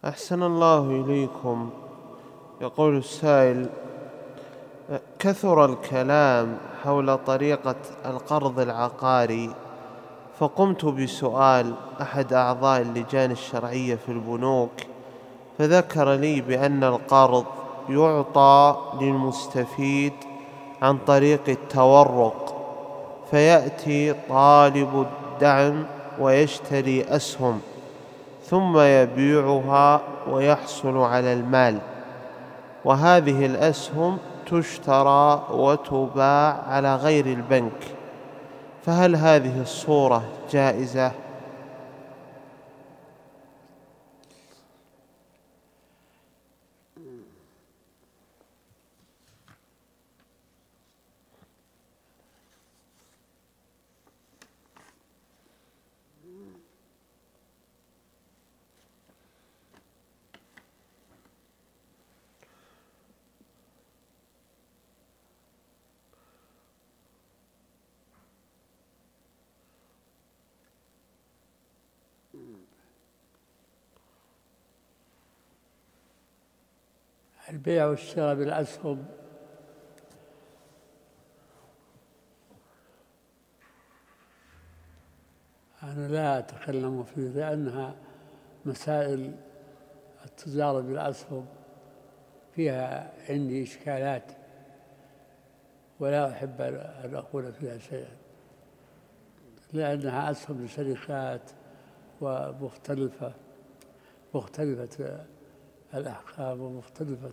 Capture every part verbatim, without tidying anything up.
أحسن الله إليكم. يقول السائل: كثر الكلام حول طريقة القرض العقاري، فقمت بسؤال أحد أعضاء اللجان الشرعية في البنوك، فذكر لي بأن القرض يعطى للمستفيد عن طريق التورق، فيأتي طالب الدعم ويشتري أسهم ثم يبيعها ويحصل على المال، وهذه الأسهم تشترى وتباع على غير البنك، فهل هذه الصورة جائزة؟ البيع والشراء بالأسهم أنا لا أتكلم فيه، لأنها مسائل التجارة بالأسهم فيها عندي إشكالات، ولا أحب أن أقول فيها شيئا، لأنها أسهم لشركات ومختلفة مختلفة الأحكام ومختلفة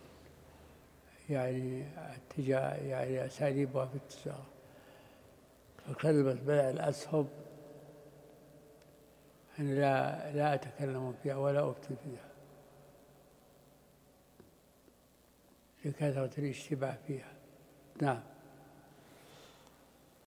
يعني التجارة، يعني أساليبها في التجارة. فكلمة بيع الأسهم أنا لا لا أتكلم فيها ولا أفتي فيها لكثرة الاشتباه فيها. نعم.